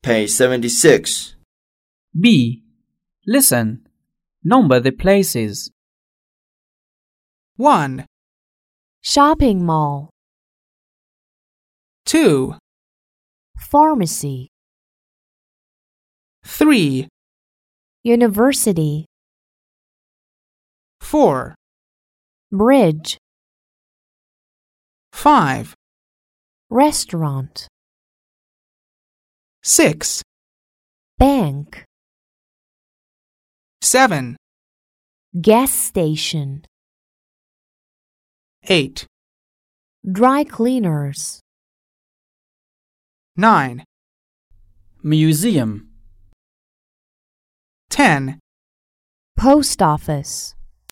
Page 76. B. Listen. Number the places. 1, Shopping mall. 2, Pharmacy. 3, University. 4, Bridge. 5, Restaurant. 6, Bank. 7, Gas station. 8, Dry cleaners. 9, Museum. 10, Post office.